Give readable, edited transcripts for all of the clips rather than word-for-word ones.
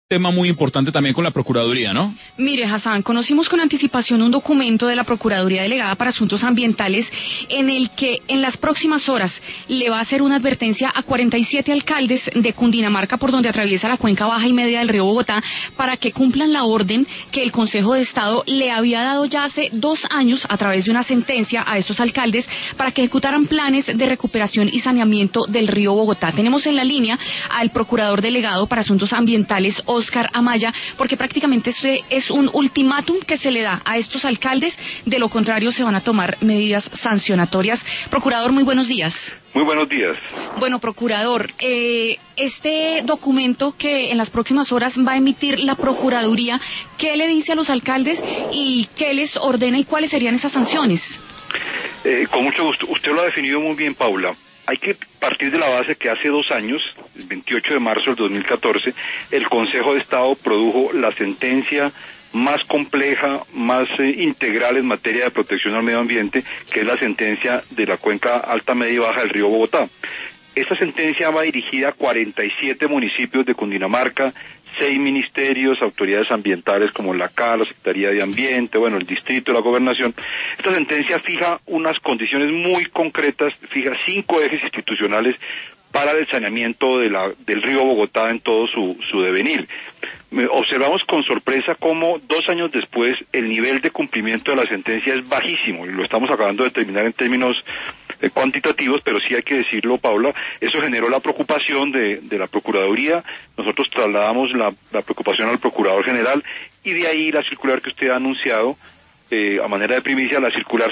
tema muy importante también con la Procuraduría, ¿no? Mire, Hassan, conocimos con anticipación un documento de la Procuraduría Delegada para Asuntos Ambientales en el que en las próximas horas le va a hacer una advertencia a 47 alcaldes de Cundinamarca, por donde atraviesa la cuenca baja y media del río Bogotá, para que cumplan la orden que el Consejo de Estado le había dado ya hace 2 años a través de una sentencia a estos alcaldes para que ejecutaran planes de recuperación y saneamiento del río Bogotá. Tenemos en la línea al Procurador Delegado para Asuntos Ambientales, Óscar Amaya, porque prácticamente este es un ultimátum que se le da a estos alcaldes, de lo contrario se van a tomar medidas sancionatorias. Procurador, muy buenos días. Muy buenos días. Bueno, Procurador, este documento que en las próximas horas va a emitir la Procuraduría, ¿qué le dice a los alcaldes y qué les ordena y cuáles serían esas sanciones? Con mucho gusto. Usted lo ha definido muy bien, Paula. Hay que partir de la base que hace 2 años, el 28 de marzo del 2014, el Consejo de Estado produjo la sentencia más compleja, más integral en materia de protección al medio ambiente, que es la sentencia de la cuenca alta, media y baja del río Bogotá. Esta sentencia va dirigida a 47 municipios de Cundinamarca, 6 ministerios, autoridades ambientales como la CAR, la Secretaría de Ambiente, el Distrito, la Gobernación. Esta sentencia fija unas condiciones muy concretas, fija 5 ejes institucionales para el saneamiento del río Bogotá en todo su devenir. Observamos con sorpresa cómo 2 años después el nivel de cumplimiento de la sentencia es bajísimo, y lo estamos acabando de determinar en términos cuantitativos, pero sí hay que decirlo, Paula. Eso generó la preocupación de la Procuraduría. Nosotros trasladamos la preocupación al Procurador General, y de ahí la circular que usted ha anunciado, a manera de primicia, la circular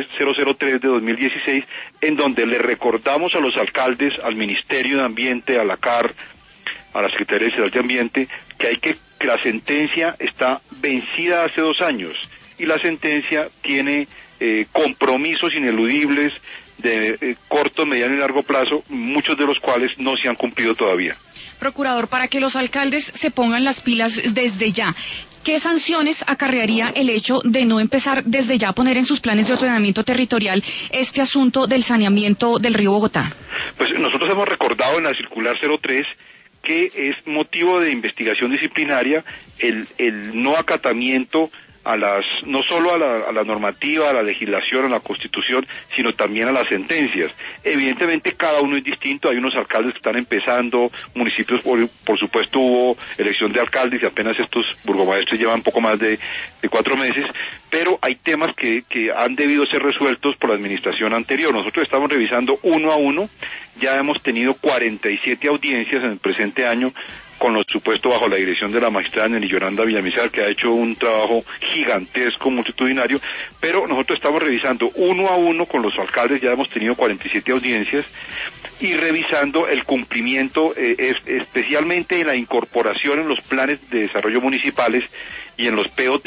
003 de 2016, en donde le recordamos a los alcaldes, al Ministerio de Ambiente, a la CAR, a la Secretaría General de Ambiente, que la sentencia está vencida hace 2 años, y la sentencia tiene compromisos ineludibles de corto, mediano y largo plazo, muchos de los cuales no se han cumplido todavía. Procurador, para que los alcaldes se pongan las pilas desde ya, ¿qué sanciones acarrearía el hecho de no empezar desde ya a poner en sus planes de ordenamiento territorial este asunto del saneamiento del río Bogotá? Pues nosotros hemos recordado en la circular 03 que es motivo de investigación disciplinaria el no acatamiento no solo a la normativa, a la legislación, a la Constitución, sino también a las sentencias. Evidentemente cada uno es distinto, hay unos alcaldes que están empezando, municipios por supuesto hubo elección de alcaldes y apenas estos burgomaestres llevan poco más de 4 meses, pero hay temas que han debido ser resueltos por la administración anterior. Nosotros estamos revisando uno a uno, ya hemos tenido 47 audiencias en el presente año, con los supuestos bajo la dirección de la magistrada Nelly Yolanda Villamizar, que ha hecho un trabajo gigantesco, multitudinario, pero nosotros estamos revisando uno a uno con los alcaldes, ya hemos tenido 47 audiencias, y revisando el cumplimiento, especialmente en la incorporación en los planes de desarrollo municipales y en los POT,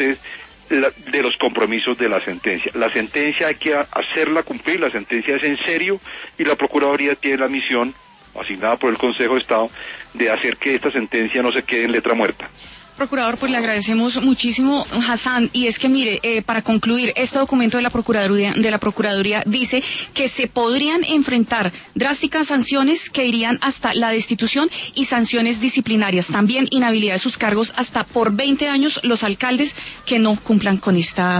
de los compromisos de la sentencia. La sentencia hay que hacerla cumplir, la sentencia es en serio, y la Procuraduría tiene la misión asignada por el Consejo de Estado de hacer que esta sentencia no se quede en letra muerta. Procurador, pues le agradecemos muchísimo, Hassan, y es que mire, para concluir, este documento de la Procuraduría dice que se podrían enfrentar drásticas sanciones que irían hasta la destitución y sanciones disciplinarias, también inhabilidad de sus cargos hasta por 20 años los alcaldes que no cumplan con esta